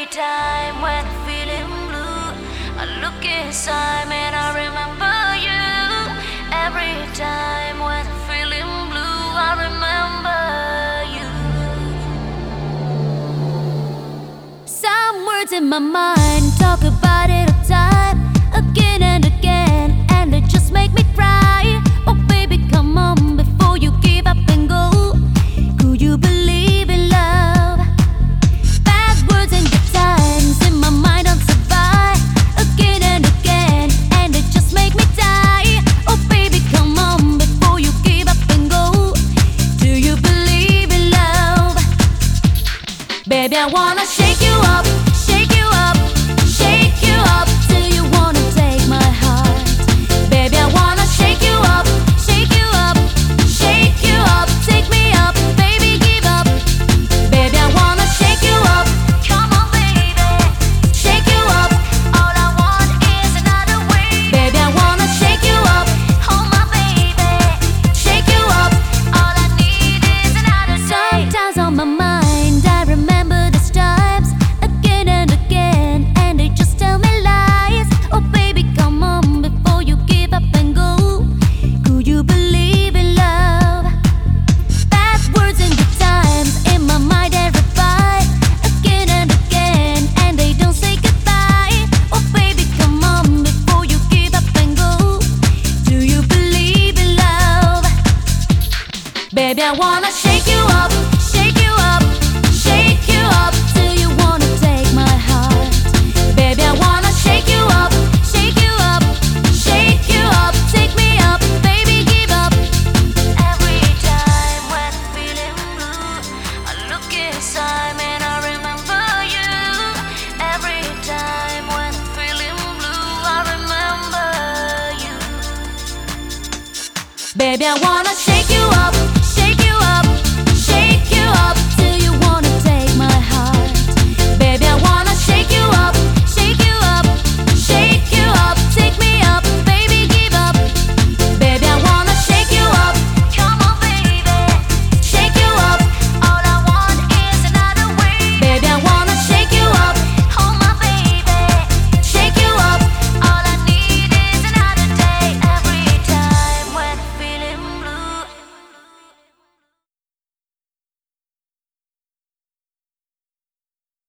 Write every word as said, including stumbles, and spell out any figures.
Every time when I'm feeling blue, I look inside and I remember you. Every time when I'm feeling blue, I remember you. Some words in my mind talk about it all the time, again and again, and they just make me cry. Oh baby, come on before you give up and go. Could you believe in love? Bad words and good times in my mind don't survive, again and again, and they just make me die. Oh baby, come on before you give up and go. Do you believe in love? Baby, I wanna shake you up, shake you up, shake you up till you wanna take my heart. Baby, I wanna shake you up, shake you up, shake you up, take me up, baby, give up. Baby, I wanna shake you up, come on baby, shake you up. All I want is another way. Baby, I wanna shake you up, oh my baby, shake you up. All I need is another day. Sometimes on my mind I remember these times again and again, and they just tell me lies. Oh baby, come on before you give up and go. Could you believe in love? Bad words and good times in my mind they revive, again and again, and they don't say goodbye. Oh baby, come on before you give up and go. Do you believe in love? Baby, I wanna shake you up, shake you up, shake you up till you wanna take my heart. Baby, I wanna shake you up, shake you up, shake you up, take me up, baby, give up. Every time when I'm feeling blue, I look inside and I remember you. Every time when I'm feeling blue, I remember you. Baby, I wanna